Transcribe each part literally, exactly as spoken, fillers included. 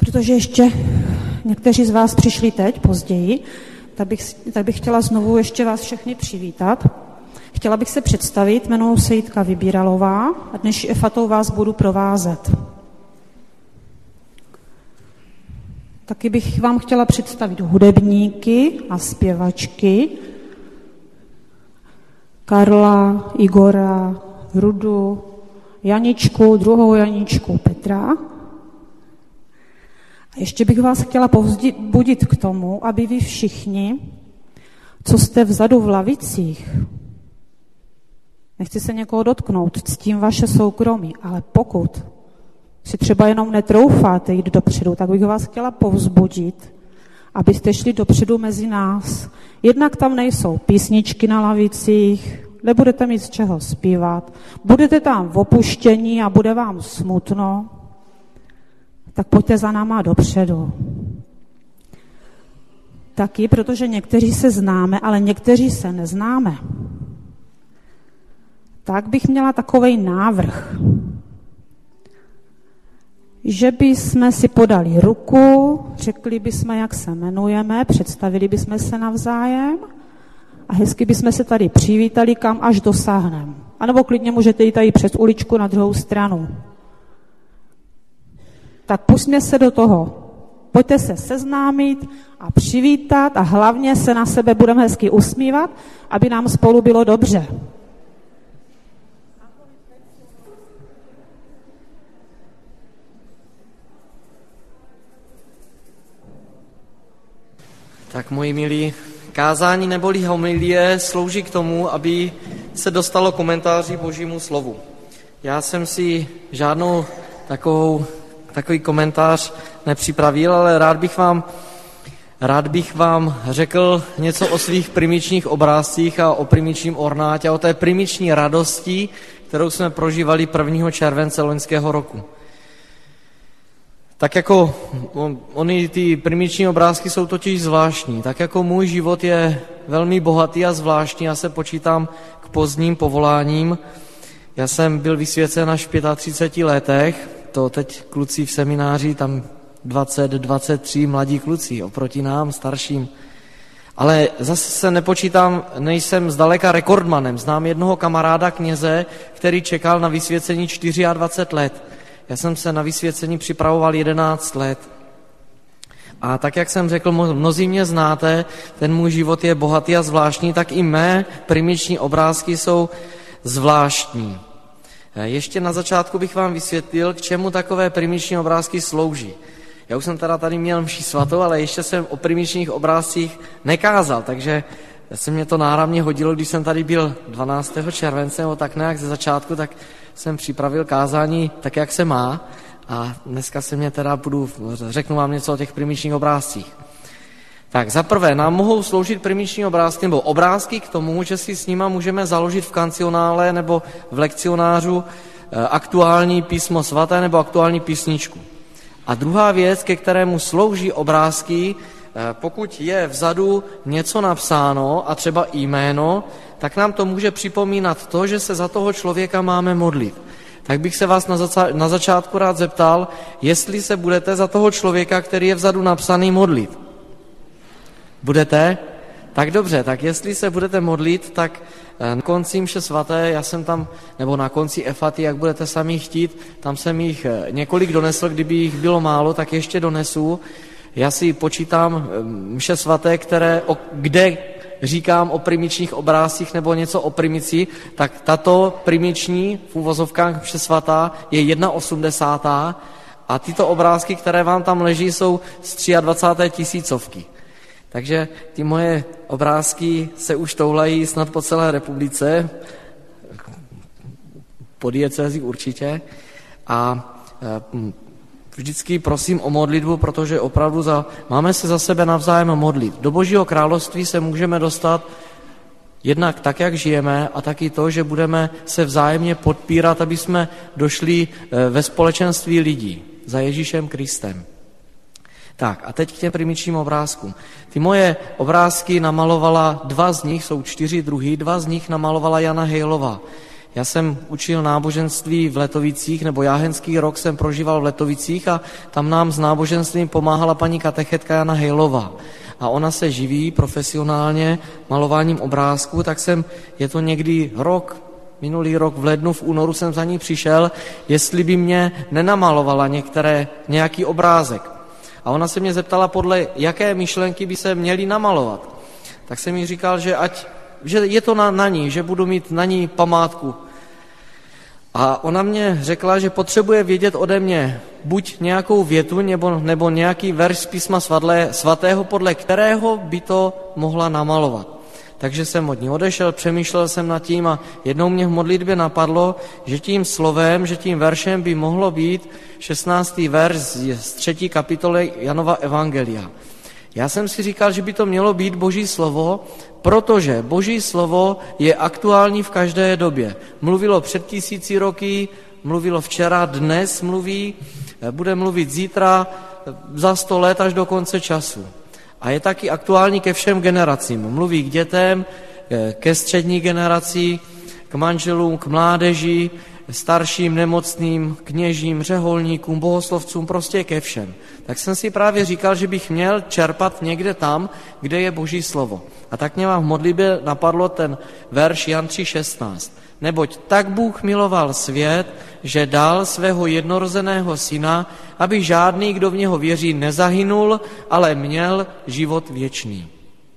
Protože ještě někteří z vás přišli teď, později, tak bych, tak bych chtěla znovu ještě vás všechny přivítat. Chtěla bych se představit, jmenuji se Jitka Vybíralová a dnešní efatou vás budu provázet. Taky bych vám chtěla představit hudebníky a zpěvačky Karla, Igora, Rudu, Janičku, druhou Janičku, Petra. A ještě bych vás chtěla povzbudit k tomu, aby vy všichni, co jste vzadu v lavicích, nechci se někoho dotknout, ctím vaše soukromí, ale pokud si třeba jenom netroufáte jít dopředu, tak bych vás chtěla povzbudit, abyste šli dopředu mezi nás. Jednak tam nejsou písničky na lavicích, nebudete mít z čeho zpívat, budete tam v opuštění a bude vám smutno, tak pojďte za náma dopředu. Taky, protože někteří se známe, ale někteří se neznáme. Tak bych měla takovej návrh, že bychom si podali ruku, řekli bychom, jak se jmenujeme, představili bychom se navzájem a hezky bychom se tady přivítali, kam až dosáhneme. A nebo klidně můžete jít tady přes uličku na druhou stranu. Tak pusťme se do toho. Pojďte se seznámit a přivítat a hlavně se na sebe budeme hezky usmívat, aby nám spolu bylo dobře. Tak moji milí, kázání neboli homilie slouží k tomu, aby se dostalo komentáři Božímu slovu. Já jsem si žádnou takovou, takový komentář nepřipravil, ale rád bych vám, rád bych vám řekl něco o svých primičních obrázcích a o primičním ornátě, o té primiční radosti, kterou jsme prožívali prvního července loňského roku. Tak jako on, oni ty primiční obrázky jsou totiž zvláštní, tak jako můj život je velmi bohatý a zvláštní, já se počítám k pozdním povoláním. Já jsem byl vysvěcen až v třiceti pěti letech, to teď kluci v semináři, tam dvacet, dvacet tři mladí kluci oproti nám, starším. Ale zase se nepočítám, nejsem zdaleka rekordmanem. Znám jednoho kamaráda kněze, který čekal na vysvěcení dvacet čtyři let. Já jsem se na vysvěcení připravoval jedenáct let. A tak, jak jsem řekl, mnozí mě znáte, ten můj život je bohatý a zvláštní, tak i mé primiční obrázky jsou zvláštní. Ještě na začátku bych vám vysvětlil, k čemu takové primiční obrázky slouží. Já už jsem teda tady měl mši svatou, ale ještě jsem o primičních obrázcích nekázal, takže se mě to náramně hodilo, když jsem tady byl dvanáctého července, nebo tak nějak ze začátku, tak jsem připravil kázání tak, jak se má a dneska se mě teda budu, řeknu vám něco o těch primičních obrázcích. Tak za prvé, nám mohou sloužit primiční obrázky nebo obrázky k tomu, že si s nima můžeme založit v kancionále nebo v lekcionářu aktuální písmo svaté nebo aktuální písničku. A druhá věc, ke kterému slouží obrázky, pokud je vzadu něco napsáno a třeba jméno, tak nám to může připomínat to, že se za toho člověka máme modlit. Tak bych se vás na, zaca- na začátku rád zeptal, jestli se budete za toho člověka, který je vzadu napsaný, modlit. Budete? Tak dobře, tak jestli se budete modlit, tak na konci mše svaté, já jsem tam, nebo na konci efaty, jak budete sami chtít, tam jsem jich několik donesl, kdyby jich bylo málo, tak ještě donesu. Já si počítám mše svaté, které, o, kde říkám o primičních obrázcích nebo něco o primici, tak tato primiční v uvozovkách mše svatá je jedna osmdesátá a tyto obrázky, které vám tam leží, jsou z dvacáté třetí tisícovky. Takže ty moje obrázky se už toulají snad po celé republice, po diecézi určitě. A vždycky prosím o modlitbu, protože opravdu za, máme se za sebe navzájem modlit. Do Božího království se můžeme dostat jednak tak, jak žijeme, a taky to, že budeme se vzájemně podpírat, aby jsme došli ve společenství lidí za Ježíšem Kristem. Tak a teď k těm primičním obrázkům. Ty moje obrázky namalovala, dva z nich, jsou čtyři druhy, dva z nich namalovala Jana Hejlová. Já jsem učil náboženství v Letovicích, nebo jáhenský rok jsem prožíval v Letovicích a tam nám s náboženstvím pomáhala paní katechetka Jana Hejlová. A ona se živí profesionálně malováním obrázků, tak jsem, je to někdy rok, minulý rok v lednu, v únoru jsem za ní přišel, jestli by mě nenamalovala některé, nějaký obrázek. A ona se mě zeptala, podle jaké myšlenky by se měly namalovat. Tak jsem jí říkal, že ať, že je to na, na ní, že budu mít na ní památku. A ona mě řekla, že potřebuje vědět ode mě buď nějakou větu nebo, nebo nějaký verš z písma svatého, podle kterého by to mohla namalovat. Takže jsem od ní odešel, přemýšlel jsem nad tím a jednou mě v modlitbě napadlo, že tím slovem, že tím veršem by mohlo být šestnáctý verš z třetí kapitoly Janova evangelia. Já jsem si říkal, že by to mělo být Boží slovo, protože Boží slovo je aktuální v každé době. Mluvilo před tisíci roky, mluvilo včera, dnes mluví, bude mluvit zítra, za sto let až do konce času. A je taky aktuální ke všem generacím. Mluví k dětem, ke střední generaci, k manželům, k mládeži, starším, nemocným, kněžím, řeholníkům, bohoslovcům, prostě ke všem. Tak jsem si právě říkal, že bych měl čerpat někde tam, kde je Boží slovo. A tak mě vám v modlitbě napadlo ten verš Jan tři šestnáct. Neboť tak Bůh miloval svět, že dal svého jednorozeného syna, aby žádný, kdo v něho věří, nezahynul, ale měl život věčný.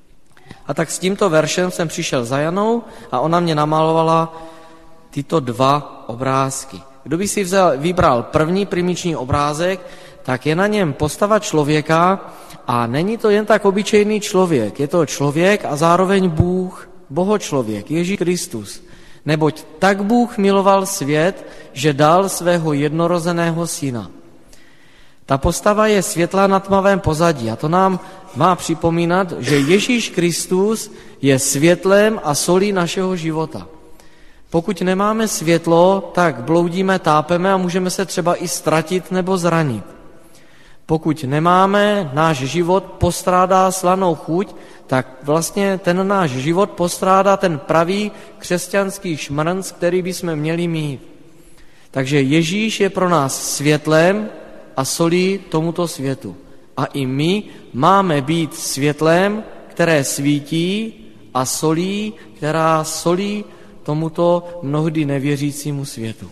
A tak s tímto veršem jsem přišel za Janou a ona mě namalovala tyto dva obrázky. Kdo by si vzal, vybral první primiční obrázek, tak je na něm postava člověka a není to jen tak obyčejný člověk. Je to člověk a zároveň Bůh, bohočlověk, Ježíš Kristus. Neboť tak Bůh miloval svět, že dal svého jednorozeného syna. Ta postava je světlá na tmavém pozadí a to nám má připomínat, že Ježíš Kristus je světlem a solí našeho života. Pokud nemáme světlo, tak bloudíme, tápeme a můžeme se třeba i ztratit nebo zranit. Pokud nemáme, náš život postrádá slanou chuť, tak vlastně ten náš život postrádá ten pravý křesťanský šmrnc, který bychom měli mít. Takže Ježíš je pro nás světlem a solí tomuto světu. A i my máme být světlem, které svítí a solí, která solí tomuto mnohdy nevěřícímu světu.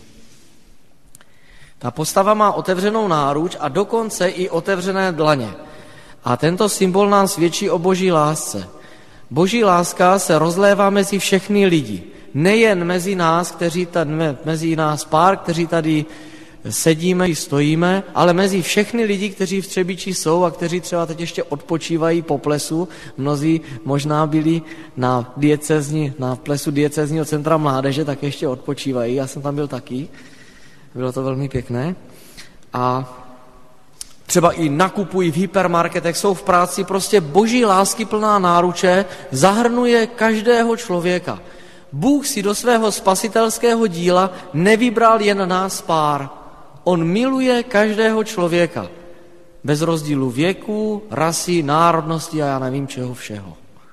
Ta postava má otevřenou náruč a dokonce i otevřené dlaně. A tento symbol nám svědčí o Boží lásce. Boží láska se rozlévá mezi všechny lidi. Nejen mezi nás, kteří tady, mezi nás pár, kteří tady sedíme, stojíme, ale mezi všechny lidi, kteří v Třebíči jsou a kteří třeba teď ještě odpočívají po plesu. Mnozí možná byli na, diecézni, na plesu diecézního centra mládeže, tak ještě odpočívají. Já jsem tam byl taky. Bylo to velmi pěkné. A třeba i nakupují v hypermarketech, jsou v práci, prostě Boží lásky plná náruče zahrnuje každého člověka. Bůh si do svého spasitelského díla nevybral jen nás pár. On miluje každého člověka. Bez rozdílu věku, rasy, národnosti a já nevím čeho všeho.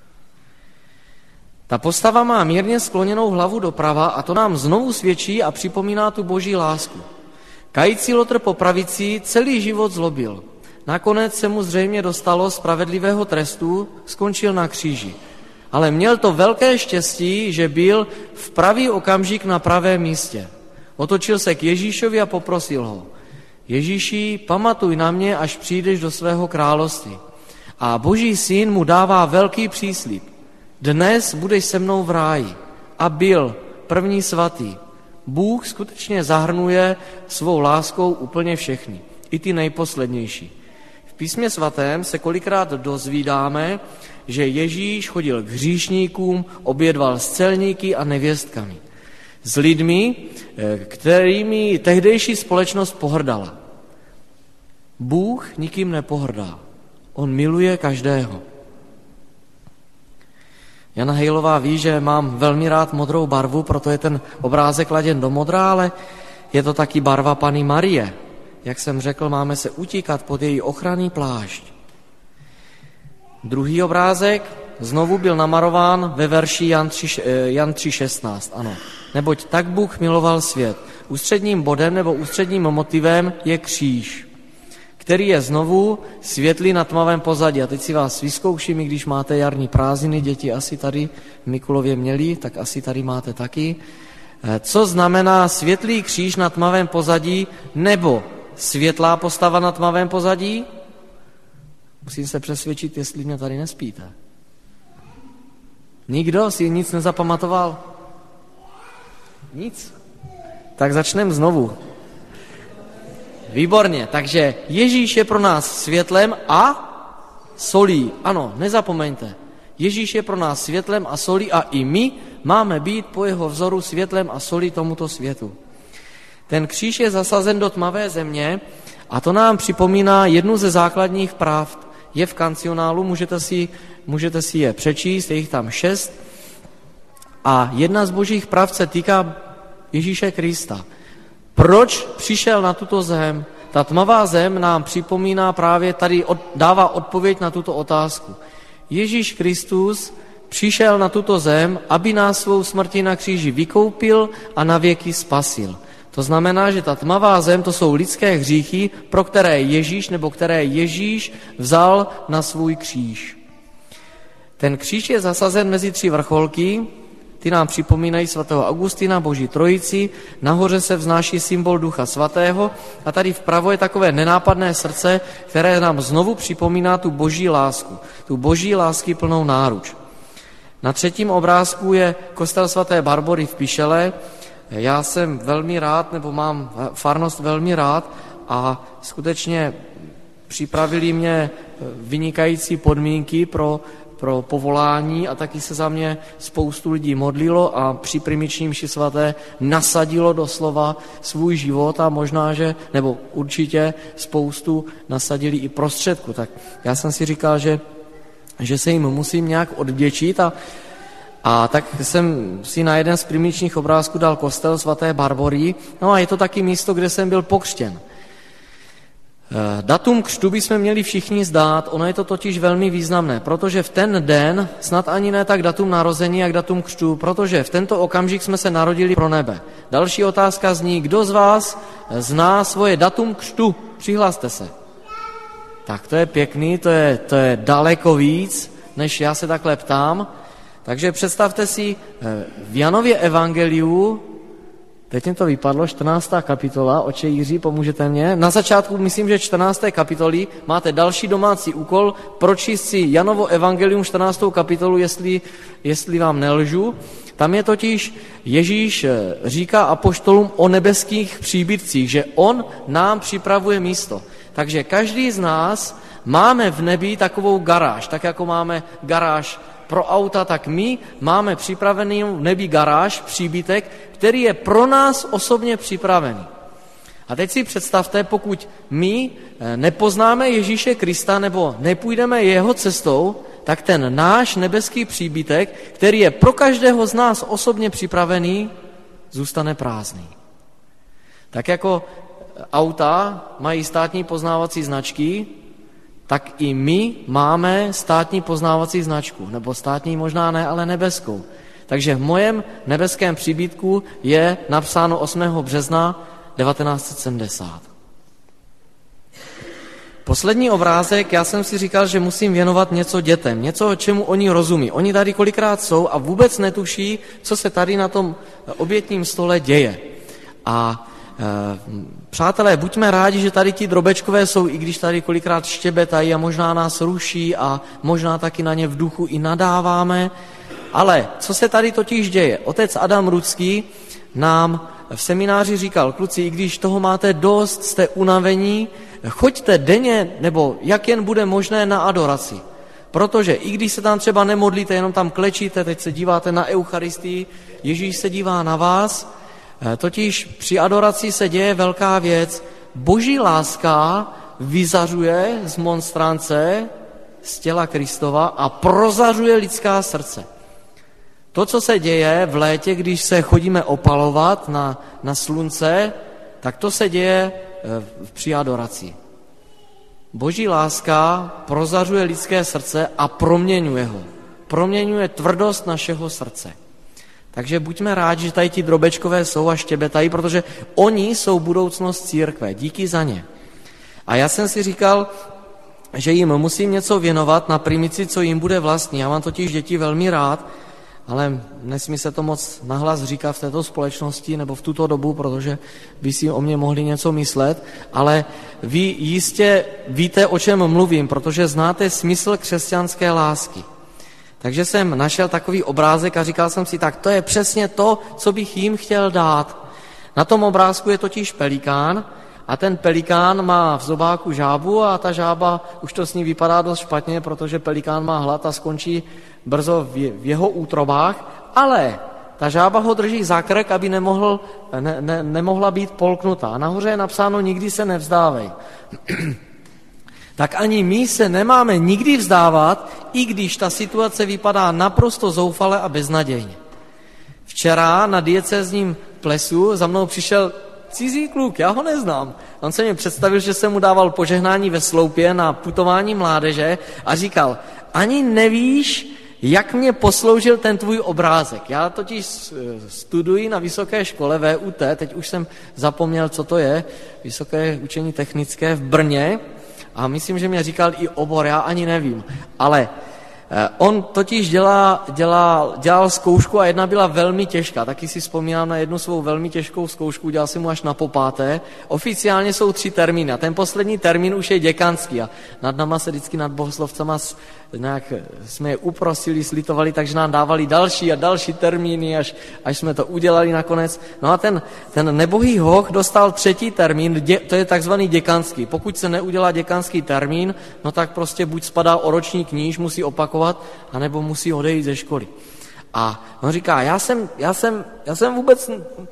Ta postava má mírně skloněnou hlavu doprava a to nám znovu svědčí a připomíná tu Boží lásku. Kající lotr po pravici celý život zlobil. Nakonec se mu zřejmě dostalo spravedlivého trestu, skončil na kříži. Ale měl to velké štěstí, že byl v pravý okamžik na pravém místě. Otočil se k Ježíšovi a poprosil ho. Ježíši, pamatuj na mě, až přijdeš do svého království. A Boží syn mu dává velký příslib. Dnes budeš se mnou v ráji. A byl první svatý. Bůh skutečně zahrnuje svou láskou úplně všechny, i ty nejposlednější. V písmě svatém se kolikrát dozvídáme, že Ježíš chodil k hříšníkům, obědval s celníky a nevěstkami. S lidmi, kterými tehdejší společnost pohrdala. Bůh nikým nepohrdá. On miluje každého. Jana Hejlová ví, že mám velmi rád modrou barvu, proto je ten obrázek laděn do modra, ale je to taky barva Panny Marie. Jak jsem řekl, máme se utíkat pod její ochranný plášť. Druhý obrázek znovu byl namarován ve verši Jan tři šestnáct. Ano. Neboť tak Bůh miloval svět. Ústředním bodem nebo ústředním motivem je kříž, který je znovu světlý na tmavém pozadí. A teď si vás vyzkouším, i když máte jarní prázdniny, děti asi tady v Mikulově měli, tak asi tady máte taky. Co znamená světlý kříž na tmavém pozadí nebo světlá postava na tmavém pozadí? Musím se přesvědčit, jestli mě tady nespíte. Nikdo si nic nezapamatoval? Nic? Tak začneme znovu. Výborně, takže Ježíš je pro nás světlem a solí. Ano, nezapomeňte. Ježíš je pro nás světlem a solí a i my máme být po jeho vzoru světlem a solí tomuto světu. Ten kříž je zasazen do tmavé země a to nám připomíná jednu ze základních pravd. Je v kancionálu, můžete si, můžete si je přečíst, je jich tam šest. A jedna z božích pravd se týká Ježíše Krista. Proč přišel na tuto zem? Ta tmavá zem nám připomíná právě tady, od, dává odpověď na tuto otázku. Ježíš Kristus přišel na tuto zem, aby nás svou smrtí na kříži vykoupil a navěky spasil. To znamená, že ta tmavá zem, to jsou lidské hříchy, pro které Ježíš, nebo které Ježíš vzal na svůj kříž. Ten kříž je zasazen mezi tři vrcholky, ty nám připomínají svatého Augustina, Boží trojici, nahoře se vznáší symbol Ducha svatého a tady vpravo je takové nenápadné srdce, které nám znovu připomíná tu Boží lásku, tu Boží lásky plnou náruč. Na třetím obrázku je kostel svaté Barbory v Pišele. Já jsem velmi rád, nebo mám farnost velmi rád a skutečně připravili mě vynikající podmínky pro, pro povolání a taky se za mě spoustu lidí modlilo a při primiční mši svaté nasadilo doslova svůj život a možná, že, nebo určitě spoustu nasadili i prostředku. Tak já jsem si říkal, že, že se jim musím nějak odvděčit a A tak jsem si na jeden z primičních obrázků dal kostel svaté Barbory. No a je to taky místo, kde jsem byl pokřtěn. Datum křtu bychom měli všichni zdát, ono je to totiž velmi významné, protože v ten den, snad ani ne tak datum narození, jak datum křtu, protože v tento okamžik jsme se narodili pro nebe. Další otázka zní, kdo z vás zná svoje datum křtu? Přihlaste se. Tak to je pěkný, to je, to je daleko víc, než já se takhle ptám. Takže představte si, v Janově evangeliu, teď mi to vypadlo, čtrnáctá kapitola, oče Jiří, pomůžete mě. Na začátku, myslím, že čtrnácté kapitoly máte další domácí úkol, pročíst si Janovo evangelium čtrnáctou kapitolu, jestli, jestli vám nelžu. Tam je totiž Ježíš říká apoštolům o nebeských příbytcích, že on nám připravuje místo. Takže každý z nás máme v nebi takovou garáž, tak jako máme garáž pro auta, tak my máme připravený v nebi garáž, příbytek, který je pro nás osobně připravený. A teď si představte, pokud my nepoznáme Ježíše Krista nebo nepůjdeme jeho cestou, tak ten náš nebeský příbytek, který je pro každého z nás osobně připravený, zůstane prázdný. Tak jako auta mají státní poznávací značky, tak i my máme státní poznávací značku, nebo státní možná ne, ale nebeskou. Takže v mojem nebeském příbytku je napsáno osmého března devatenáct set sedmdesát. Poslední obrázek, já jsem si říkal, že musím věnovat něco dětem, něco, čemu oni rozumí. Oni tady kolikrát jsou a vůbec netuší, co se tady na tom obětním stole děje. A přátelé, buďme rádi, že tady ti drobečkové jsou, i když tady kolikrát štěbetají a možná nás ruší a možná taky na ně v duchu i nadáváme. Ale co se tady totiž děje? Otec Adam Rudský nám v semináři říkal, kluci, i když toho máte dost, jste unavení, choďte denně, nebo jak jen bude možné, na adoraci. Protože i když se tam třeba nemodlíte, jenom tam klečíte, teď se díváte na Eucharistii, Ježíš se dívá na vás. Totiž při adoraci se děje velká věc. Boží láska vyzařuje z monstrance, z těla Kristova a prozařuje lidská srdce. To, co se děje v létě, když se chodíme opalovat na, na slunce, tak to se děje při adoraci. Boží láska prozařuje lidské srdce a proměňuje ho. Proměňuje tvrdost našeho srdce. Takže buďme rádi, že tady ti drobečkové jsou a štěbetají, protože oni jsou budoucnost církve. Díky za ně. A já jsem si říkal, že jim musím něco věnovat na primici, co jim bude vlastní. Já mám totiž děti velmi rád, ale nesmí se to moc nahlas říkat v této společnosti nebo v tuto dobu, protože by si o mě mohli něco myslet, ale vy jistě víte, o čem mluvím, protože znáte smysl křesťanské lásky. Takže jsem našel takový obrázek a říkal jsem si, tak to je přesně to, co bych jim chtěl dát. Na tom obrázku je totiž pelikán a ten pelikán má v zobáku žábu a ta žába, už to s ní vypadá dost špatně, protože pelikán má hlad a skončí brzo v jeho útrobách, ale ta žába ho drží za krk, aby nemohl, ne, ne, nemohla být polknutá. A nahoře je napsáno, nikdy se nevzdávej. Tak ani my se nemáme nikdy vzdávat, i když ta situace vypadá naprosto zoufale a beznadějně. Včera na diecézním plesu za mnou přišel cizí kluk, já ho neznám. On se mi představil, že jsem mu dával požehnání ve sloupě na putování mládeže a říkal, ani nevíš, jak mě posloužil ten tvůj obrázek. Já totiž studuji na vysoké škole V U T, teď už jsem zapomněl, co to je, Vysoké učení technické v Brně, a myslím, že mě říkal i obor, já ani nevím. Ale on totiž dělá, dělá, dělal zkoušku a jedna byla velmi těžká. Taky si vzpomínám na jednu svou velmi těžkou zkoušku, dělal jsem mu až na popáté. Oficiálně jsou tři termíny a ten poslední termín už je děkanský. A nad náma se vždycky nad bohoslovcama nějak jsme je uprosili, slitovali, takže nám dávali další a další termíny, až, až jsme to udělali nakonec. No a ten, ten nebohý hoch dostal třetí termín, dě, to je takzvaný děkanský. Pokud se neudělá děkanský termín, no tak prostě buď spadá o roční kníž, musí opakovat, anebo musí odejít ze školy. A on říká, já jsem, já jsem, já jsem vůbec...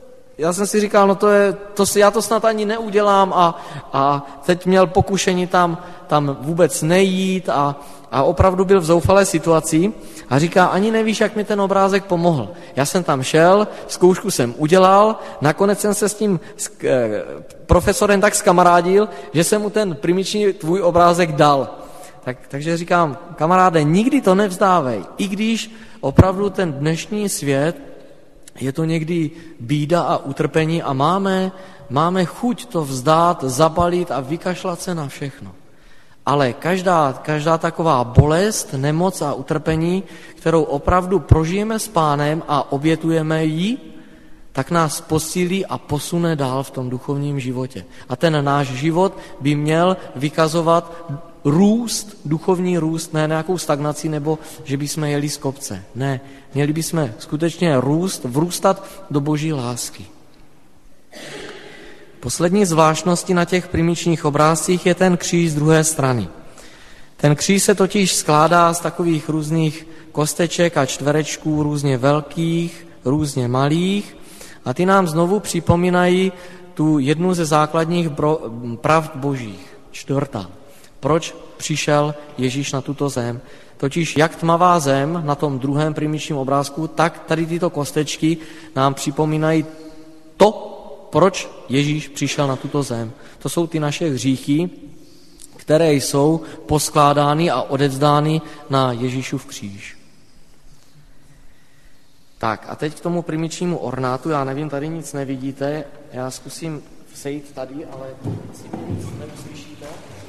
Já jsem si říkal, no to je, to si, já to snad ani neudělám a, a teď měl pokušení tam, tam vůbec nejít a, a opravdu byl v zoufalé situaci a říká, ani nevíš, jak mi ten obrázek pomohl. Já jsem tam šel, zkoušku jsem udělal, nakonec jsem se s tím s, eh, profesorem tak skamarádil, že jsem mu ten primiční tvůj obrázek dal. Tak, takže říkám, kamaráde, nikdy to nevzdávej, i když opravdu ten dnešní svět je to někdy bída a utrpení a máme, máme chuť to vzdát, zabalit a vykašlat se na všechno. Ale každá, každá taková bolest, nemoc a utrpení, kterou opravdu prožijeme s Pánem a obětujeme ji, tak nás posílí a posune dál v tom duchovním životě. A ten náš život by měl vykazovat růst, duchovní růst, ne nějakou stagnaci, nebo že bychom jeli z kopce. Ne, měli bychom skutečně růst, vrůstat do boží lásky. Poslední zvláštností na těch primičních obrázcích je ten kříž z druhé strany. Ten kříž se totiž skládá z takových různých kosteček a čtverečků, různě velkých, různě malých, a ty nám znovu připomínají tu jednu ze základních bro, pravd božích, čtvrtá. Proč přišel Ježíš na tuto zem? Totiž jak tmavá zem na tom druhém primičním obrázku, tak tady tyto kostečky nám připomínají to, proč Ježíš přišel na tuto zem. To jsou ty naše hříchy, které jsou poskládány a odevzdány na Ježíšův kříž. Tak a teď k tomu primičnímu ornátu, já nevím, tady nic nevidíte, já zkusím sejít tady, ale asi nic neuslyšíte.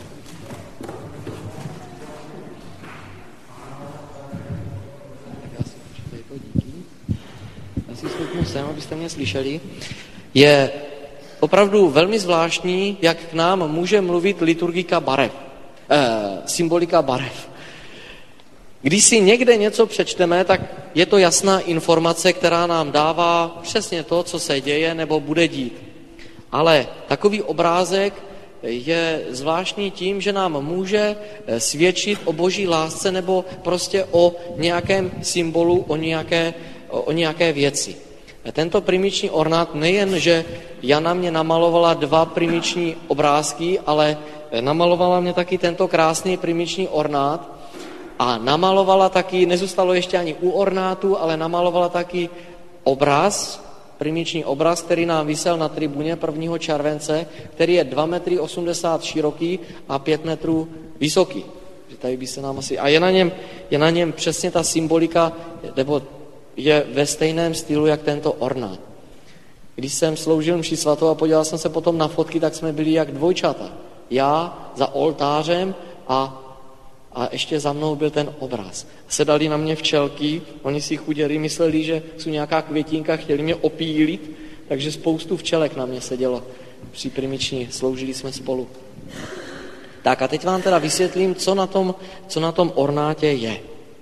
Tak já si počítej to, díky. Já si stoupnu sem, abyste mě slyšeli. Je opravdu velmi zvláštní, jak k nám může mluvit liturgika barev, eh, symbolika barev. Když si někde něco přečteme, tak je to jasná informace, která nám dává přesně to, co se děje nebo bude dít. Ale takový obrázek je zvláštní tím, že nám může svědčit o boží lásce nebo prostě o nějakém symbolu, o nějaké, o nějaké věci. Tento primiční ornát nejen, že Jana mě namalovala dva primiční obrázky, ale namalovala mě taky tento krásný primiční ornát a namalovala taky, nezůstalo ještě ani u ornátu, ale namalovala taky obraz, primiční obraz, který nám visel na tribuně prvního července, který je dva metry osmdesát široký a pět metrů vysoký. Tady by se nám asi... A je na něm, je na něm přesně ta symbolika, nebo je ve stejném stylu, jak tento ornát. Když jsem sloužil mši svatou a podíval jsem se potom na fotky, tak jsme byli jak dvojčata. Já za oltářem a, a ještě za mnou byl ten obraz. Sedali na mě včelky, oni si chuděri mysleli, že jsou nějaká květinka, chtěli mě opílit, takže spoustu včelek na mě sedělo při primiční, sloužili jsme spolu. Tak a teď vám teda vysvětlím, co na tom, co na tom ornátě je.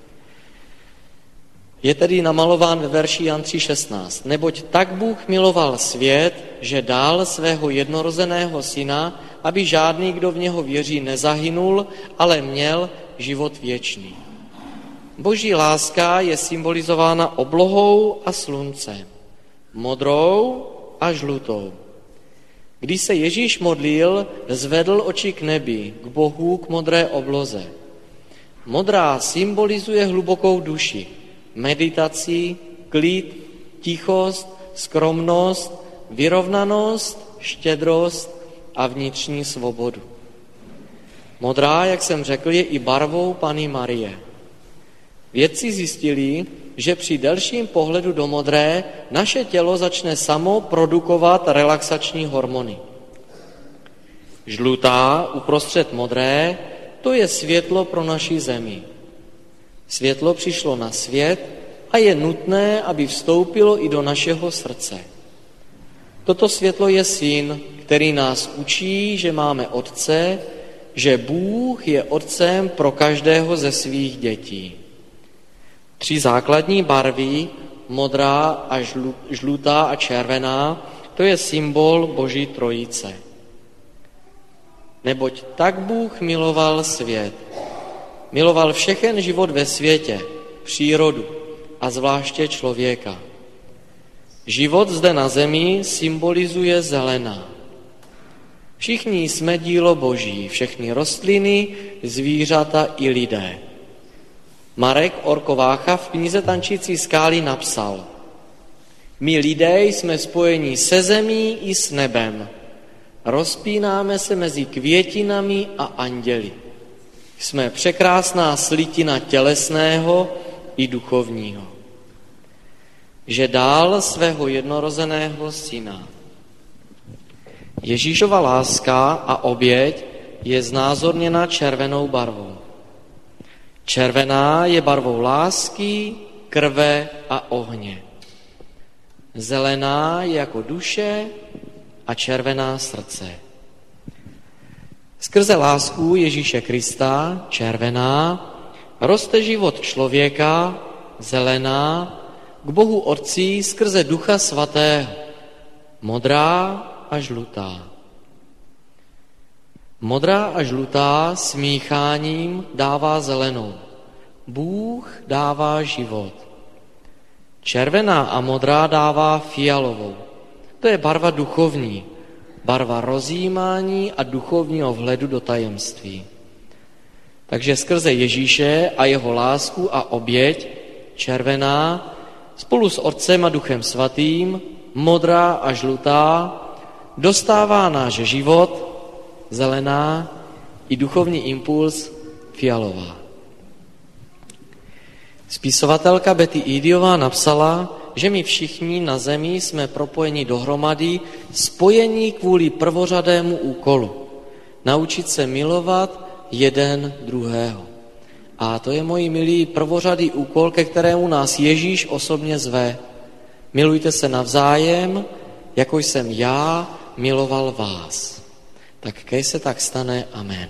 Je tedy namalován ve verši Jan tři šestnáct. Neboť tak Bůh miloval svět, že dal svého jednorozeného syna, aby žádný, kdo v něho věří, nezahynul, ale měl život věčný. Boží láska je symbolizována oblohou a sluncem, modrou a žlutou. Když se Ježíš modlil, zvedl oči k nebi, k Bohu, k modré obloze. Modrá symbolizuje hlubokou duši, meditaci, klid, tichost, skromnost, vyrovnanost, štědrost a vnitřní svobodu. Modrá, jak jsem řekl, je i barvou Panny Marie. Vědci zjistili, že při delším pohledu do modré naše tělo začne samo produkovat relaxační hormony. Žlutá uprostřed modré, to je světlo pro naši zemi. Světlo přišlo na svět a je nutné, aby vstoupilo i do našeho srdce. Toto světlo je syn, který nás učí, že máme otce, že Bůh je otcem pro každého ze svých dětí. Tři základní barvy, modrá a žlutá a červená, to je symbol Boží trojice. Neboť tak Bůh miloval svět. Miloval všechen život ve světě, přírodu a zvláště člověka. Život zde na zemi symbolizuje zelená. Všichni jsme dílo Boží, všechny rostliny, zvířata i lidé. Marek Orkovácha v knize Tančící skály napsal: My lidé jsme spojeni se zemí i s nebem. Rozpínáme se mezi květinami a anděli. Jsme překrásná slitina tělesného i duchovního. Že dal svého jednorozeného syna. Ježíšova láska a oběť je znázorněna červenou barvou. Červená je barvou lásky, krve a ohně. Zelená je jako duše a červená srdce. Skrze lásku Ježíše Krista, červená, roste život člověka, zelená, k Bohu Otci skrze Ducha Svatého, modrá a žlutá. Modrá a žlutá smícháním dává zelenou. Bůh dává život. Červená a modrá dává fialovou. To je barva duchovní, barva rozjímání a duchovního vhledu do tajemství. Takže skrze Ježíše a jeho lásku a oběť, červená, spolu s Otcem a Duchem Svatým, modrá a žlutá, dostává náš život, zelená, i duchovní impuls, fialová. Spisovatelka Betty Idiová napsala, že my všichni na zemi jsme propojeni dohromady, spojení kvůli prvořadému úkolu. Naučit se milovat jeden druhého. A to je, moji milí, prvořadý úkol, ke kterému nás Ježíš osobně zve. Milujte se navzájem, jako jsem já miloval vás. Tak kej se tak stane, amen.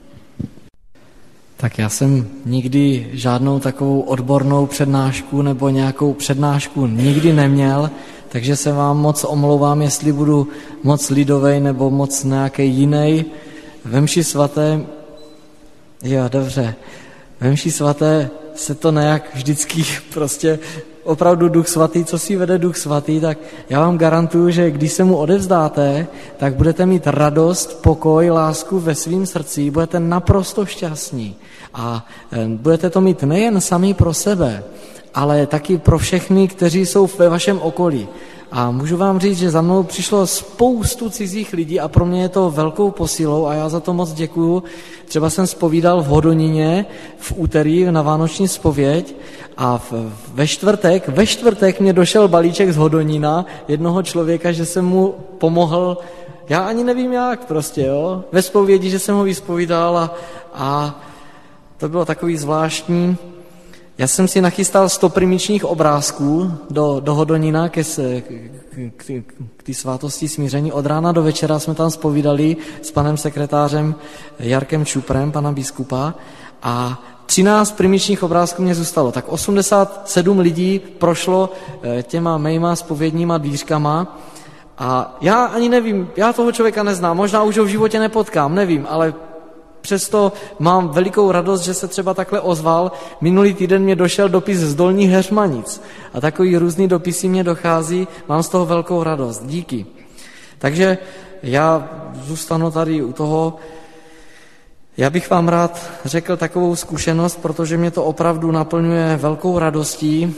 Tak já jsem nikdy žádnou takovou odbornou přednášku nebo nějakou přednášku nikdy neměl, takže se vám moc omlouvám, jestli budu moc lidovej nebo moc nějaký jiný. Ve mši svaté, jo, dobře, ve mši svaté se to nějak vždycky prostě opravdu Duch Svatý, co si vede Duch Svatý, tak já vám garantuju, že když se mu odevzdáte, tak budete mít radost, pokoj, lásku ve svém srdci, budete naprosto šťastní. A budete to mít nejen sami pro sebe, ale taky pro všechny, kteří jsou ve vašem okolí. a můžu vám říct, že za mnou přišlo spoustu cizích lidí a pro mě je to velkou posilou a já za to moc děkuju. Třeba jsem zpovídal v Hodoníně v úterý na vánoční zpověď a v, ve čtvrtek, ve čtvrtek mě došel balíček z Hodonína jednoho člověka, že jsem mu pomohl, já ani nevím jak prostě, jo, ve zpovědi, že jsem ho vyspovídal a, a to bylo takový zvláštní. Já jsem si nachystal sto primičních obrázků do, do Hodonína ke, k, k, k té svátosti smíření. Od rána do večera jsme tam zpovídali s panem sekretářem Jarkem Čuprem, pana biskupa, a třináct primičních obrázků mě zůstalo. Tak osmdesát sedm lidí prošlo těma mýma zpovědníma dvířkama a já ani nevím, já toho člověka neznám, možná už ho v životě nepotkám, nevím, ale přesto mám velikou radost, že se třeba takhle ozval. Minulý týden mě došel dopis z Dolních Heřmanic a takový různý dopisy mě dochází, mám z toho velkou radost. Díky. Takže já zůstanu tady u toho. Já bych vám rád řekl takovou zkušenost, protože mě to opravdu naplňuje velkou radostí.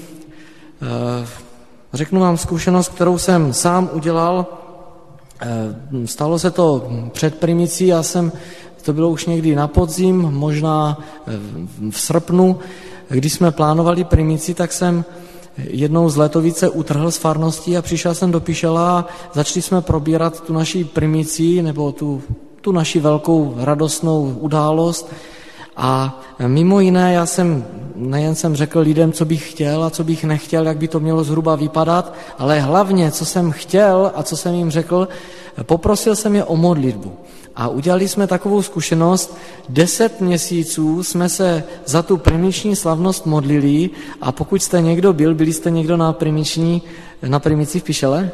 Řeknu vám zkušenost, kterou jsem sám udělal. Stalo se to před primicí, já jsem to bylo už někdy na podzim, možná v srpnu, když jsme plánovali primici, tak jsem jednou z Letovice utrhl z farnosti a přišel jsem do Pišela a začali jsme probírat tu naši primici, nebo tu, tu naši velkou radostnou událost. A mimo jiné, já jsem nejen jsem řekl lidem, co bych chtěl a co bych nechtěl, jak by to mělo zhruba vypadat, ale hlavně, co jsem chtěl a co jsem jim řekl, poprosil jsem je o modlitbu. A udělali jsme takovou zkušenost, deset měsíců jsme se za tu primiční slavnost modlili a pokud jste někdo byl, byli jste někdo na primiční, na primici v Pišele?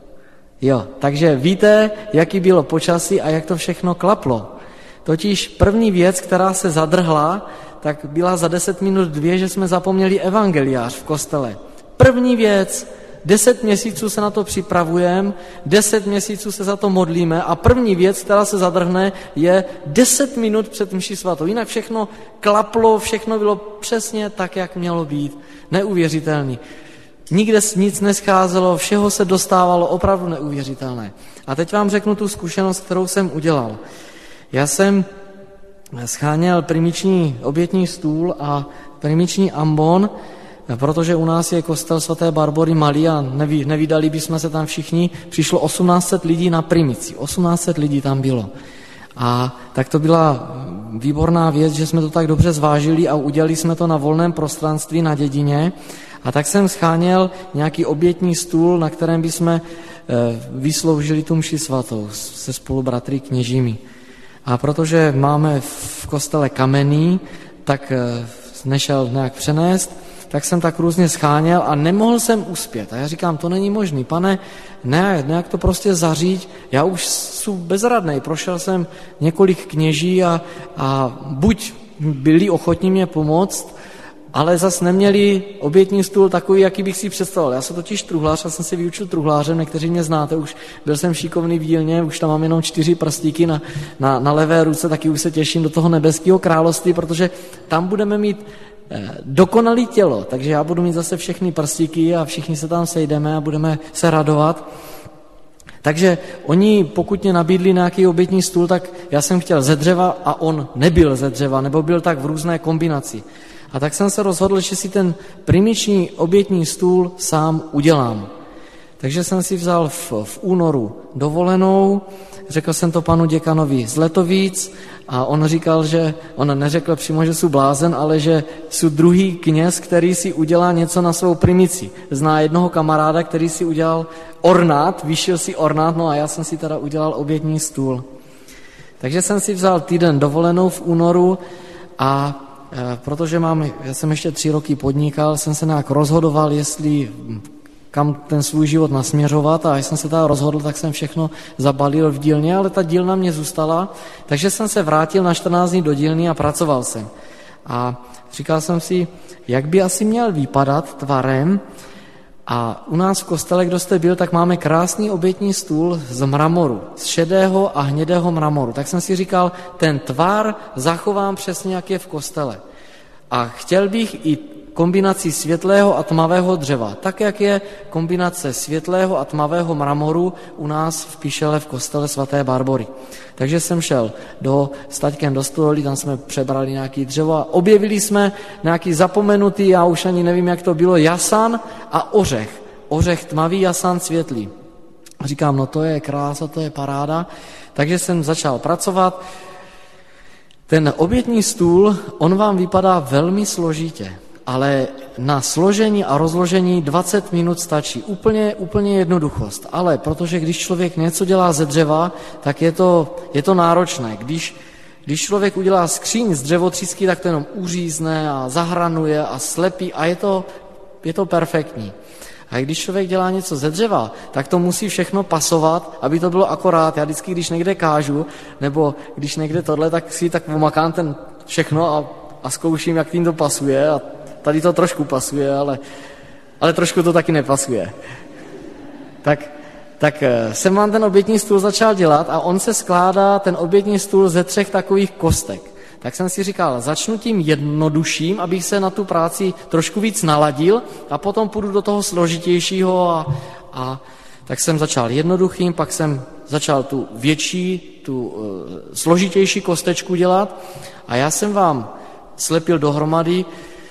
Jo, takže víte, jaký bylo počasí a jak to všechno klaplo. Totiž první věc, která se zadrhla, tak byla za deset minut dvě, že jsme zapomněli evangeliář v kostele. První věc, deset měsíců se na to připravujeme, deset měsíců se za to modlíme a první věc, která se zadrhne, je deset minut před mší svatou. Jinak všechno klaplo, všechno bylo přesně tak, jak mělo být. Neuvěřitelný. Nikde nic nescházelo, všeho se dostávalo, opravdu neuvěřitelné. A teď vám řeknu tu zkušenost, kterou jsem udělal. Já jsem scháněl primiční obětní stůl a primiční ambon, protože u nás je kostel svaté Barbory malý a neví, nevydali bychom se tam všichni. Přišlo osmnáct set lidí na primici, osmnáct set lidí tam bylo. A tak to byla výborná věc, že jsme to tak dobře zvážili a udělali jsme to na volném prostranství na dědině. A tak jsem scháněl nějaký obětní stůl, na kterém bychom vysloužili tu mši svatou se spolubratry kněžími. A protože máme v kostele kamenný, tak nešel nějak přenést, tak jsem tak různě scháněl a nemohl jsem uspět. A já říkám, to není možný, pane, ne, nějak to prostě zaříď, já už jsem bezradnej, prošel jsem několik kněží a, a buď byli ochotní mě pomoct, ale zas neměli obětní stůl takový, jaký bych si představoval. Já jsem totiž truhlář, já jsem si vyučil truhlářem, někteří mě znáte, už byl jsem šikovný v dílně, už tam mám jenom čtyři prstíky na, na, na levé ruce, taky už se těším do toho nebeského království, protože tam budeme mít eh, dokonalé tělo, takže já budu mít zase všechny prstíky a všichni se tam sejdeme a budeme se radovat. Takže oni, pokud mě nabídli nějaký obětní stůl, tak já jsem chtěl ze dřeva a on nebyl ze dřeva, nebo byl tak v různé kombinaci. A tak jsem se rozhodl, že si ten primiční obětní stůl sám udělám. Takže jsem si vzal v, v únoru dovolenou, řekl jsem to panu děkanovi z Letovíc a on říkal, že, on neřekl přímo, že jsou blázen, ale že jsou druhý kněz, který si udělá něco na svou primici. Zná jednoho kamaráda, který si udělal ornát, vyšil si ornát, no a já jsem si teda udělal obětní stůl. Takže jsem si vzal týden dovolenou v únoru a protože mám, já jsem ještě tři roky podnikal, jsem se nějak rozhodoval, jestli kam ten svůj život nasměřovat a když jsem se teda rozhodl, tak jsem všechno zabalil v dílně, ale ta dílna mě zůstala, takže jsem se vrátil na čtrnáct dní do dílny a pracoval jsem. A říkal jsem si, jak by asi měl vypadat tvarem a u nás v kostele, kdo jste byl, tak máme krásný obětní stůl z mramoru, z šedého a hnědého mramoru. Tak jsem si říkal, ten tvar zachovám přesně, jak je v kostele. A chtěl bych i kombinací světlého a tmavého dřeva, tak jak je kombinace světlého a tmavého mramoru u nás v Pišele v kostele svaté Barbory. Takže jsem šel do, s taťkem do stolí, tam jsme přebrali nějaký dřevo a objevili jsme nějaký zapomenutý, já už ani nevím, jak to bylo, jasan a ořech. Ořech tmavý, jasan světlý. Říkám, no to je krása, to je paráda. Takže jsem začal pracovat. Ten obětní stůl, on vám vypadá velmi složitě, ale na složení a rozložení dvacet minut stačí. Úplně, úplně jednoduchost. Ale protože když člověk něco dělá ze dřeva, tak je to, je to náročné. Když, když člověk udělá skříň z dřevotřísky, tak to jenom uřízne a zahranuje a slepí a je to, je to perfektní. A když člověk dělá něco ze dřeva, tak to musí všechno pasovat, aby to bylo akorát. Já vždycky, když někde kážu, nebo když někde tohle, tak si tak pomakám ten všechno a, a zkouším, jak tím to pasuje. A tady to trošku pasuje, ale, ale trošku to taky nepasuje. Tak, tak jsem vám ten obětní stůl začal dělat a on se skládá, ten obětní stůl, ze třech takových kostek. Tak jsem si říkal, začnu tím jednodušším, abych se na tu práci trošku víc naladil a potom půjdu do toho složitějšího a, a tak jsem začal jednoduchým, pak jsem začal tu větší, tu uh, složitější kostečku dělat a já jsem vám slepil dohromady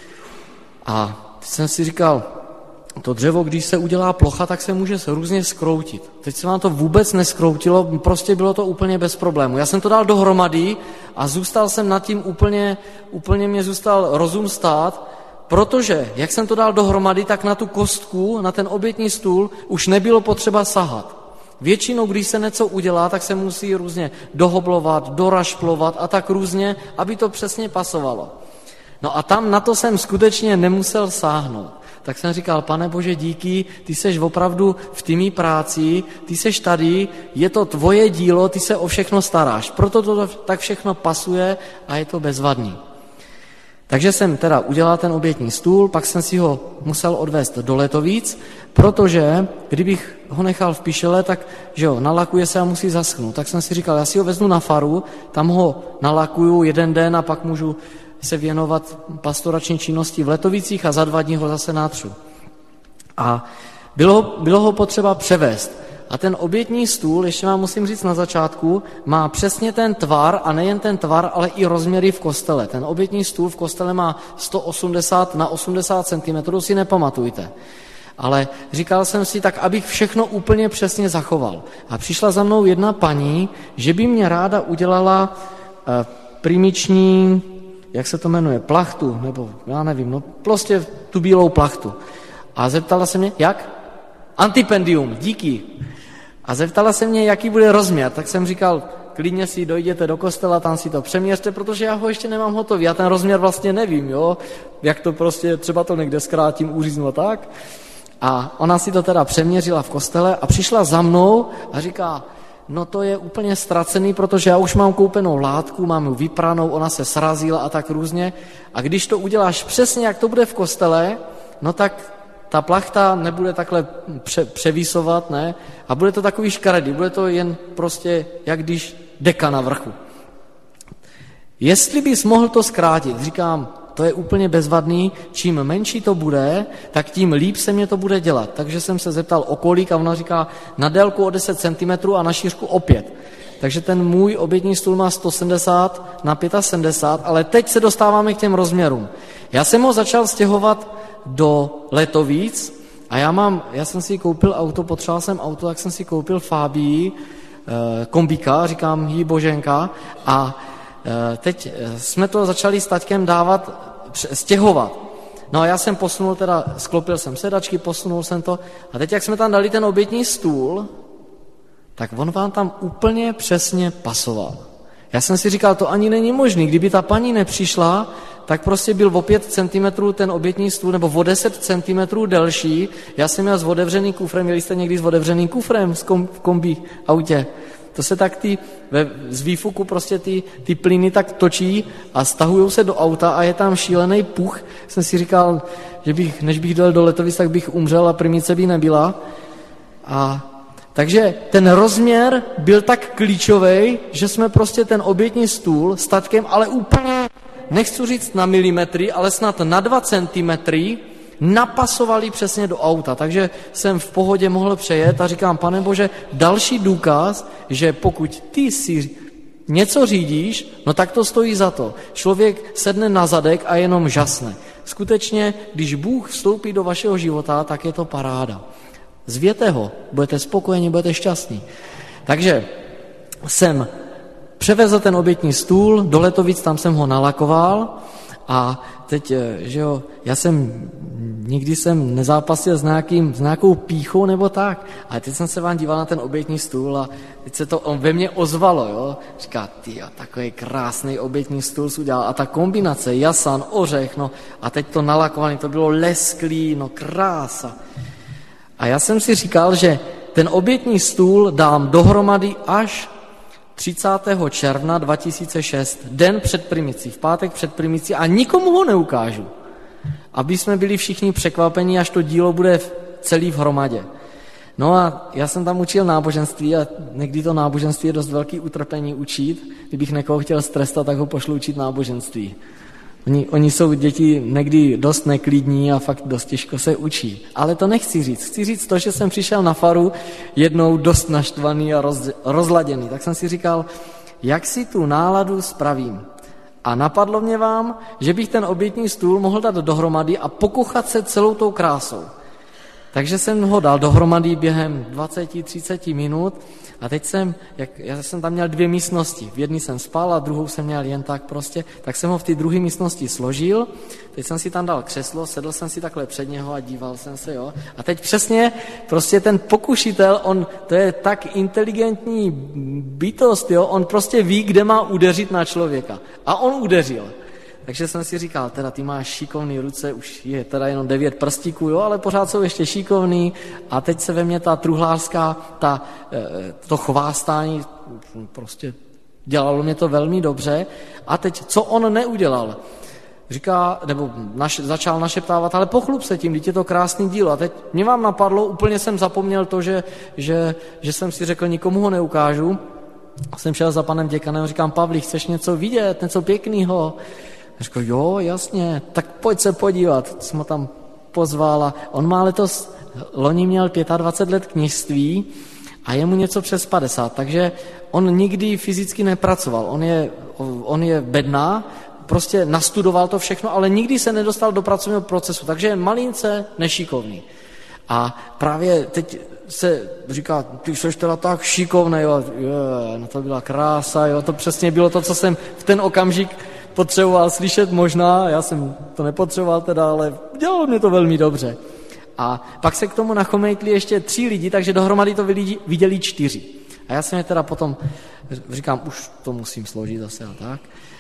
a jsem si říkal, to dřevo, když se udělá plocha, tak se může různě skroutit. Teď se vám to vůbec neskroutilo, prostě bylo to úplně bez problému. Já jsem to dal dohromady a zůstal jsem nad tím úplně, úplně mě zůstal rozum stát, protože jak jsem to dal dohromady, tak na tu kostku, na ten obětní stůl už nebylo potřeba sahat. Většinou, když se něco udělá, tak se musí různě dohoblovat, dorašplovat a tak různě, aby to přesně pasovalo. No a tam na to jsem skutečně nemusel sáhnout. Tak jsem říkal, Pane Bože, díky, ty seš opravdu v týmí práci, ty seš tady, je to tvoje dílo, ty se o všechno staráš. Proto to tak všechno pasuje a je to bezvadný. Takže jsem teda udělal ten obětní stůl, pak jsem si ho musel odvést do Letovíc, protože kdybych ho nechal v Pišele, tak že jo, nalakuje se a musí zaschnout. Tak jsem si říkal, já si ho vezmu na faru, tam ho nalakuju jeden den a pak můžu se věnovat pastorační činnosti v Letovicích a za dva dní ho zase nátřu. A bylo, bylo ho potřeba převést. A ten obětní stůl, ještě vám musím říct na začátku, má přesně ten tvar a nejen ten tvar, ale i rozměry v kostele. Ten obětní stůl v kostele má sto osmdesát na osmdesát centimetrů, si nepamatujte. Ale říkal jsem si tak, abych všechno úplně přesně zachoval. A přišla za mnou jedna paní, že by mě ráda udělala eh, primiční, jak se to jmenuje, plachtu, nebo já nevím, no prostě tu bílou plachtu. A zeptala se mě, jak? Antipendium, díky. A zeptala se mě, jaký bude rozměr, tak jsem říkal, klidně si dojděte do kostela, tam si to přeměřte, protože já ho ještě nemám hotový, já ten rozměr vlastně nevím, jo, jak to prostě, třeba to někde zkrátím, uříznu a tak. A ona si to teda přeměřila v kostele a přišla za mnou a říká, no to je úplně ztracený, protože já už mám koupenou látku, mám ji vypranou, ona se srazila a tak různě. A když to uděláš přesně, jak to bude v kostele, no tak ta plachta nebude takhle pře- převisovat, ne? A bude to takový škaredý, bude to jen prostě, jak když deka na vrchu. Jestli bys mohl to zkrátit, říkám, to je úplně bezvadný, čím menší to bude, tak tím líp se mě to bude dělat. Takže jsem se zeptal o kolik a ona říká na délku o deset centimetrů a na šířku o pět. Takže ten můj obětní stůl má sto sedmdesát na sedmdesát pět, ale teď se dostáváme k těm rozměrům. Já jsem ho začal stěhovat do Letovíc a já mám, já jsem si koupil auto, potřeboval jsem auto, tak jsem si koupil Fabii, eh, kombíka, říkám jí Boženka a eh, teď jsme to začali s taťkem dávat, stěhovat. No a já jsem posunul teda, sklopil jsem sedačky, posunul jsem to a teď jak jsme tam dali ten obětní stůl, tak on vám tam úplně přesně pasoval. Já jsem si říkal, to ani není možný, kdyby ta paní nepřišla, tak prostě byl o pět centimetrů ten obětní stůl, nebo o deset centimetrů delší. Já jsem měl s otevřeným kufrem, měli jste někdy s otevřeným kufrem v kombi autě. To se tak ty, ve, z výfuku prostě ty, ty plyny tak točí a stahujou se do auta a je tam šílený puch. Jsem si říkal, že bych, než bych dojel do Letovic, tak bych umřel a primice by nebyla. A takže ten rozměr byl tak klíčový, že jsme prostě ten obětní stůl s taťkem, ale úplně nechci říct na milimetry, ale snad na dva centimetry napasovali přesně do auta, takže jsem v pohodě mohl přejet a říkám, Pane Bože, další důkaz, že pokud ty si něco řídíš, no tak to stojí za to. Člověk sedne na zadek a jenom žasne. Skutečně, když Bůh vstoupí do vašeho života, tak je to paráda. Zvěte ho, budete spokojeni, budete šťastní. Takže jsem převezl ten obětní stůl do Letovic, tam jsem ho nalakoval a teď, že jo, já jsem, nikdy jsem nezápasil s, nějakým, s nějakou pýchou nebo tak, ale teď jsem se vám díval na ten obětní stůl a teď se to on ve mně ozvalo, jo. Říká, ty, takový krásný obětní stůl jsi udělal a ta kombinace, jasan, ořech, no a teď to nalakovaný, to bylo lesklý, no krása. A já jsem si říkal, že ten obětní stůl dám dohromady až třicátého června dva tisíce šest, den před primicí, v pátek před primicí a nikomu ho neukážu. Aby jsme byli všichni překvapení, až to dílo bude celý v hromadě. No a já jsem tam učil náboženství a někdy to náboženství je dost velký utrpení učit. Kdybych někoho chtěl strestat, tak ho pošlu učit náboženství. Oni, oni jsou děti někdy dost neklidní a fakt dost těžko se učí. Ale to nechci říct. Chci říct to, že jsem přišel na faru jednou dost naštvaný a roz, rozladěný. Tak jsem si říkal, jak si tu náladu spravím. A napadlo mě vám, že bych ten obětní stůl mohl dát dohromady a pokochat se celou tou krásou. Takže jsem ho dal dohromady během dvacet třicet minut a teď jsem, jak, já jsem tam měl dvě místnosti. V jedné jsem spal a druhou jsem měl jen tak prostě, tak jsem ho v té druhé místnosti složil, teď jsem si tam dal křeslo, sedl jsem si takhle před něho a díval jsem se, jo. A teď přesně prostě ten pokušitel, on, to je tak inteligentní bytost, jo, on prostě ví, kde má udeřit na člověka. A on udeřil. Takže jsem si říkal, teda ty máš šikovný ruce, už je teda jenom devět prstíků, jo, ale pořád jsou ještě šikovný a teď se ve mně ta truhlářská, ta, to chvástání, prostě dělalo mě to velmi dobře a teď, co on neudělal? Říká, nebo naš, začal našeptávat, ale pochlup se tím, teď je to krásný dílo. A teď mě vám napadlo, úplně jsem zapomněl to, že, že, že jsem si řekl, nikomu ho neukážu. Jsem šel za panem děkanem, říkám, Pavli, chceš něco vidět, něco pěkného? Říkal, jo, jasně, tak pojď se podívat, jsem ho tam pozval a on má letos, loni měl dvacet pět let kněžství a je mu něco přes padesát, takže on nikdy fyzicky nepracoval, on je, on je bedná, prostě nastudoval to všechno, ale nikdy se nedostal do pracovního procesu, takže je malince nešikovný. A právě teď se říká, ty jsi teda tak šikovný, jo, je, no to byla krása, jo, to přesně bylo to, co jsem v ten okamžik potřeboval slyšet možná, já jsem to nepotřeboval teda, ale dělalo mě to velmi dobře. A pak se k tomu nachomejtli ještě tři lidi, takže dohromady to viděli čtyři. A já jsem je teda potom, říkám, už to musím složit zase a tak.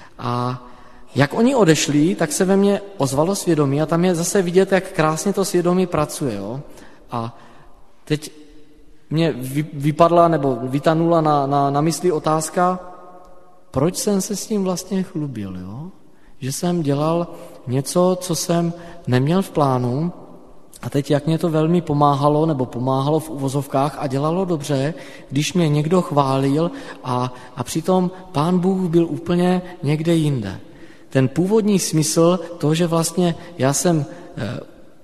A jak oni odešli, tak se ve mně ozvalo svědomí a tam je zase vidět, jak krásně to svědomí pracuje. Jo? A teď mě vypadla nebo vytanula na, na, na mysli otázka, proč jsem se s tím vlastně chlubil, jo? Že jsem dělal něco, co jsem neměl v plánu a teď jak mě to velmi pomáhalo, nebo pomáhalo v uvozovkách a dělalo dobře, když mě někdo chválil a, a přitom Pán Bůh byl úplně někde jinde. Ten původní smysl toho, že vlastně já jsem eh,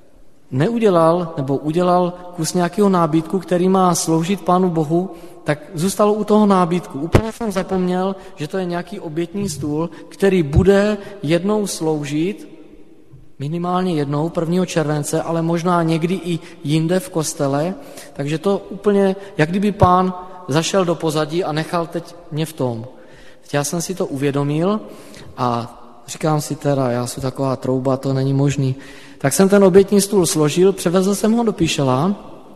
neudělal nebo udělal kus nějakého nábytku, který má sloužit Pánu Bohu, tak zůstalo u toho nábytku. Úplně jsem zapomněl, že to je nějaký obětní stůl, který bude jednou sloužit, minimálně jednou, prvního července, ale možná někdy i jinde v kostele. Takže to úplně, jak kdyby Pán zašel do pozadí a nechal teď mě v tom. Teď já jsem si to uvědomil a říkám si teda, já jsem taková trouba, to není možný. Tak jsem ten obětní stůl složil, převezl jsem ho do Píšela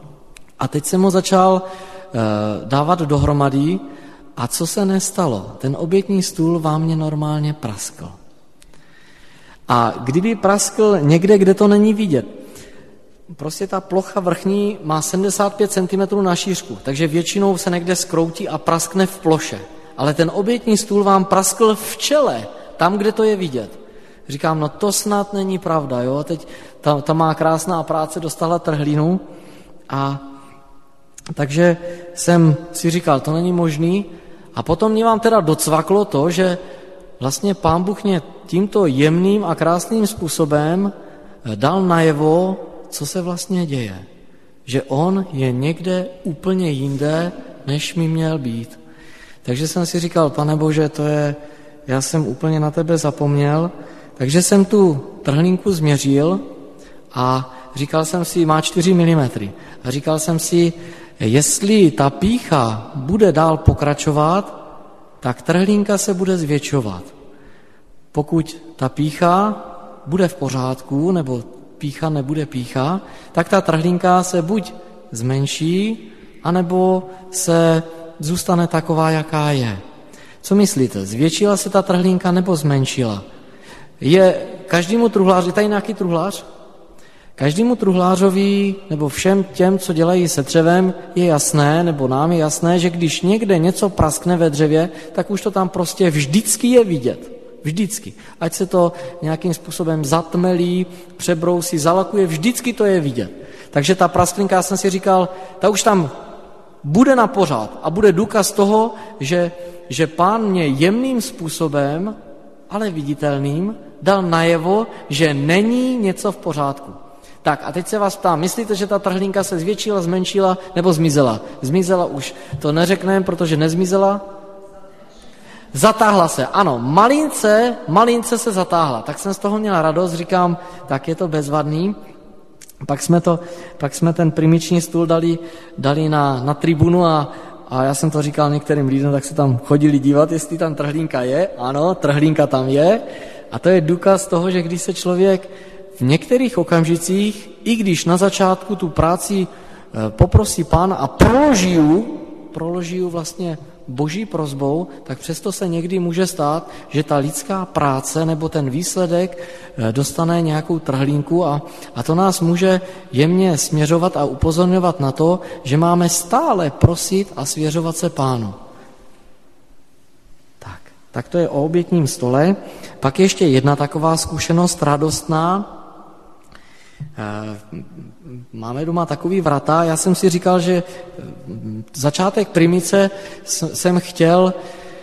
a teď jsem ho začal dávat dohromady a co se nestalo? Ten obětní stůl vám mě normálně praskl. A kdyby praskl někde, kde to není vidět, prostě ta plocha vrchní má sedmdesát pět centimetrů na šířku, takže většinou se někde skroutí a praskne v ploše. Ale ten obětní stůl vám praskl v čele, tam, kde to je vidět. Říkám, no to snad není pravda, jo, teď ta, ta má krásná práce dostala trhlinu a takže jsem si říkal, to není možný. A potom mě vám teda docvaklo to, že vlastně Pán Bůh mě tímto jemným a krásným způsobem dal najevo, co se vlastně děje. Že on je někde úplně jinde, než mi měl být. Takže jsem si říkal, Pane Bože, to je, já jsem úplně na tebe zapomněl, takže jsem tu trhlinku změřil a říkal jsem si, má čtyři milimetry. A říkal jsem si, jestli ta pýcha bude dál pokračovat, tak trhlínka se bude zvětšovat. Pokud ta pýcha bude v pořádku, nebo pýcha nebude pýcha, tak ta trhlínka se buď zmenší, anebo se zůstane taková, jaká je. Co myslíte, zvětšila se ta trhlínka nebo zmenšila? Je každému truhláři, tady nějaký truhlář? Každému truhlářovi nebo všem těm, co dělají se dřevem, je jasné, nebo nám je jasné, že když někde něco praskne ve dřevě, tak už to tam prostě vždycky je vidět. Vždycky. Ať se to nějakým způsobem zatmelí, přebrousí, zalakuje, vždycky to je vidět. Takže ta prasklinka, já jsem si říkal, ta už tam bude na pořád a bude důkaz toho, že, že Pán mě jemným způsobem, ale viditelným, dal najevo, že není něco v pořádku. Tak a teď se vás ptám, myslíte, že ta trhlínka se zvětšila, zmenšila nebo zmizela? Zmizela už. To neřekneme, protože nezmizela. Zatáhla se, ano, malince, malince se zatáhla. Tak jsem z toho měla radost, říkám, tak je to bezvadný. Pak jsme, to, pak jsme ten primiční stůl dali, dali na, na tribunu a, a já jsem to říkal některým lidem, tak se tam chodili dívat, jestli tam trhlínka je. Ano, trhlínka tam je. A to je důkaz toho, že když se člověk v některých okamžicích, i když na začátku tu práci poprosí Pána a proloží ju, proloží ju vlastně boží prosbou, tak přesto se někdy může stát, že ta lidská práce nebo ten výsledek dostane nějakou trhlínku a, a to nás může jemně směřovat a upozorňovat na to, že máme stále prosit a svěřovat se Pánu. Tak, tak to je o obětním stole. Pak ještě jedna taková zkušenost radostná. Máme doma takový vrata, já jsem si říkal, že začátek primice jsem chtěl,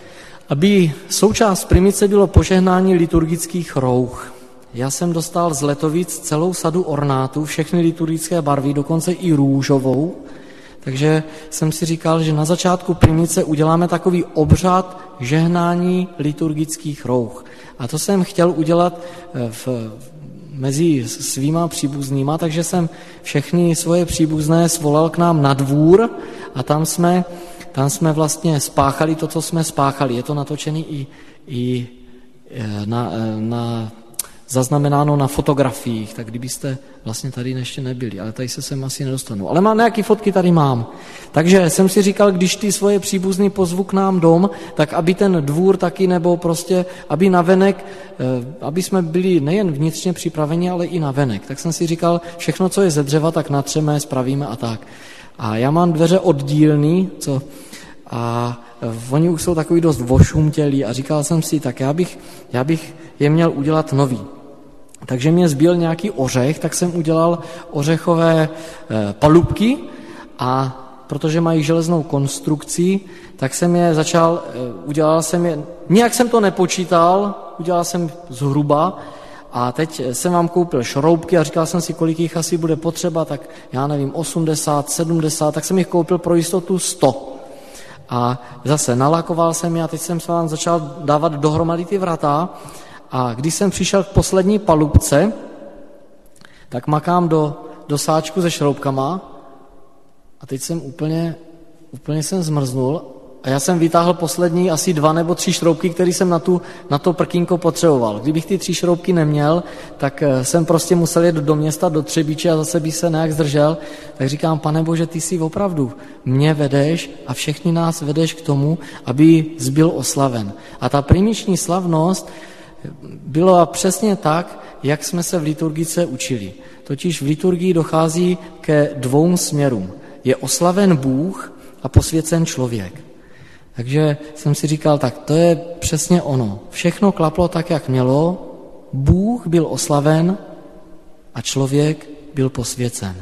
aby součást primice bylo požehnání liturgických rouch. Já jsem dostal z Letovic celou sadu ornátů, všechny liturgické barvy, dokonce i růžovou, takže jsem si říkal, že na začátku primice uděláme takový obřad žehnání liturgických rouch. A to jsem chtěl udělat v mezi svýma příbuznýma, takže jsem všechny svoje příbuzné svolal k nám na dvůr a tam jsme, tam jsme vlastně spáchali to, co jsme spáchali. Je to natočený i, i na, na, zaznamenáno na fotografiích, tak kdybyste vlastně tady ještě nebyli, ale tady se sem asi nedostanu. Ale mám nějaké fotky, tady mám. Takže jsem si říkal, když ty svoje příbuzný pozvu k nám dom, tak aby ten dvůr taky, nebo prostě, aby navenek, aby jsme byli nejen vnitřně připraveni, ale i navenek. Tak jsem si říkal, všechno, co je ze dřeva, tak natřeme, spravíme a tak. A já mám dveře oddílný, co a oni už jsou takový dost vošumtělí a říkal jsem si, tak já bych, já bych je měl udělat nový. Takže mě zbyl nějaký ořech, tak jsem udělal ořechové palubky a protože mají železnou konstrukci, tak jsem je začal, udělal jsem je, nějak jsem to nepočítal, udělal jsem zhruba a teď jsem vám koupil šroubky a říkal jsem si, kolik jich asi bude potřeba, tak já nevím, osmdesát, sedmdesát, tak jsem jich koupil pro jistotu sto. A zase nalakoval jsem je a teď jsem se vám začal dávat dohromady ty vrata a když jsem přišel k poslední palubce, tak makám do, do sáčku se šroubkama a teď jsem úplně, úplně jsem zmrznul a já jsem vytáhl poslední asi dva nebo tři šroubky, které jsem na, tu, na to prkínko potřeboval. Kdybych ty tři šroubky neměl, tak jsem prostě musel jet do města, do Třebíče a zase by se nějak zdržel. Tak říkám, Pane Bože, ty jsi opravdu mě vedeš a všechny nás vedeš k tomu, aby zbyl oslaven. A ta primiční slavnost bylo přesně tak, jak jsme se v liturgice učili. Totiž v liturgii dochází ke dvou směrům. Je oslaven Bůh a posvěcen člověk. Takže jsem si říkal, tak to je přesně ono. Všechno klaplo tak, jak mělo, Bůh byl oslaven a člověk byl posvěcen.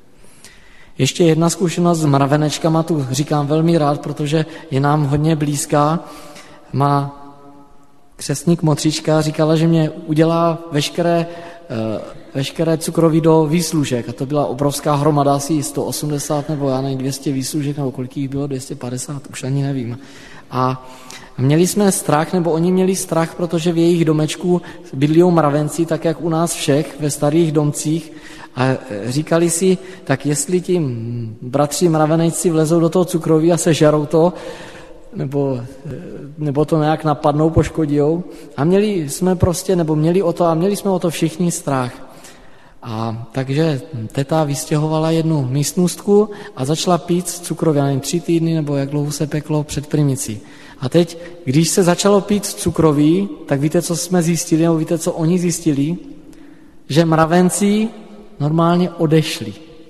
Ještě jedna zkušenost s mravenečkama, tu říkám velmi rád, protože je nám hodně blízká. Má křestník Motříčka říkala, že mě udělá veškeré, veškeré cukroví do výslužek. A to byla obrovská hromada, asi sto osmdesát nebo já nevím, dvě stě výslužek, nebo kolik jich bylo, dvě stě padesát, už ani nevím. A měli jsme strach, nebo oni měli strach, protože v jejich domečku bydlí mravenci, tak jak u nás všech, ve starých domcích. A říkali si, tak jestli ti bratři mravenejci vlezou do toho cukroví a sežerou to, nebo, nebo to nějak napadnou, poškodijou. A měli jsme prostě, nebo měli o to, a měli jsme o to všichni strach. A takže teta vystěhovala jednu místnostku a začala pít cukroví, já nevím, tři týdny, nebo jak dlouho se peklo před primicí. A teď, když se začalo pít cukroví, tak víte, co jsme zjistili, nebo víte, co oni zjistili? Že mravenci normálně odešli.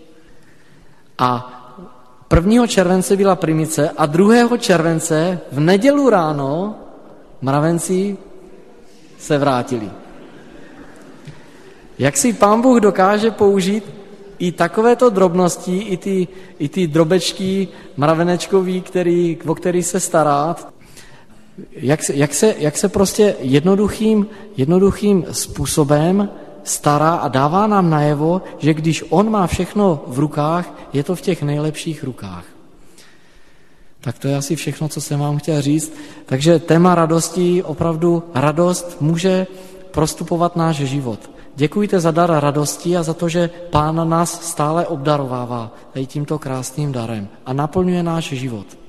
A prvního července byla primice a druhého července v nedělu ráno mravenci se vrátili. Jak si Pán Bůh dokáže použít i takovéto drobnosti, i ty, i ty drobečky mravenečkový, který, o který se stará, jak se, jak se, jak se prostě jednoduchým, jednoduchým způsobem stará a dává nám najevo, že když on má všechno v rukách, je to v těch nejlepších rukách. Tak to je asi všechno, co jsem vám chtěl říct. Takže téma radosti, opravdu radost může prostupovat náš život. Děkujte za dar radosti a za to, že Pán nás stále obdarovává tady tímto krásným darem a naplňuje náš život.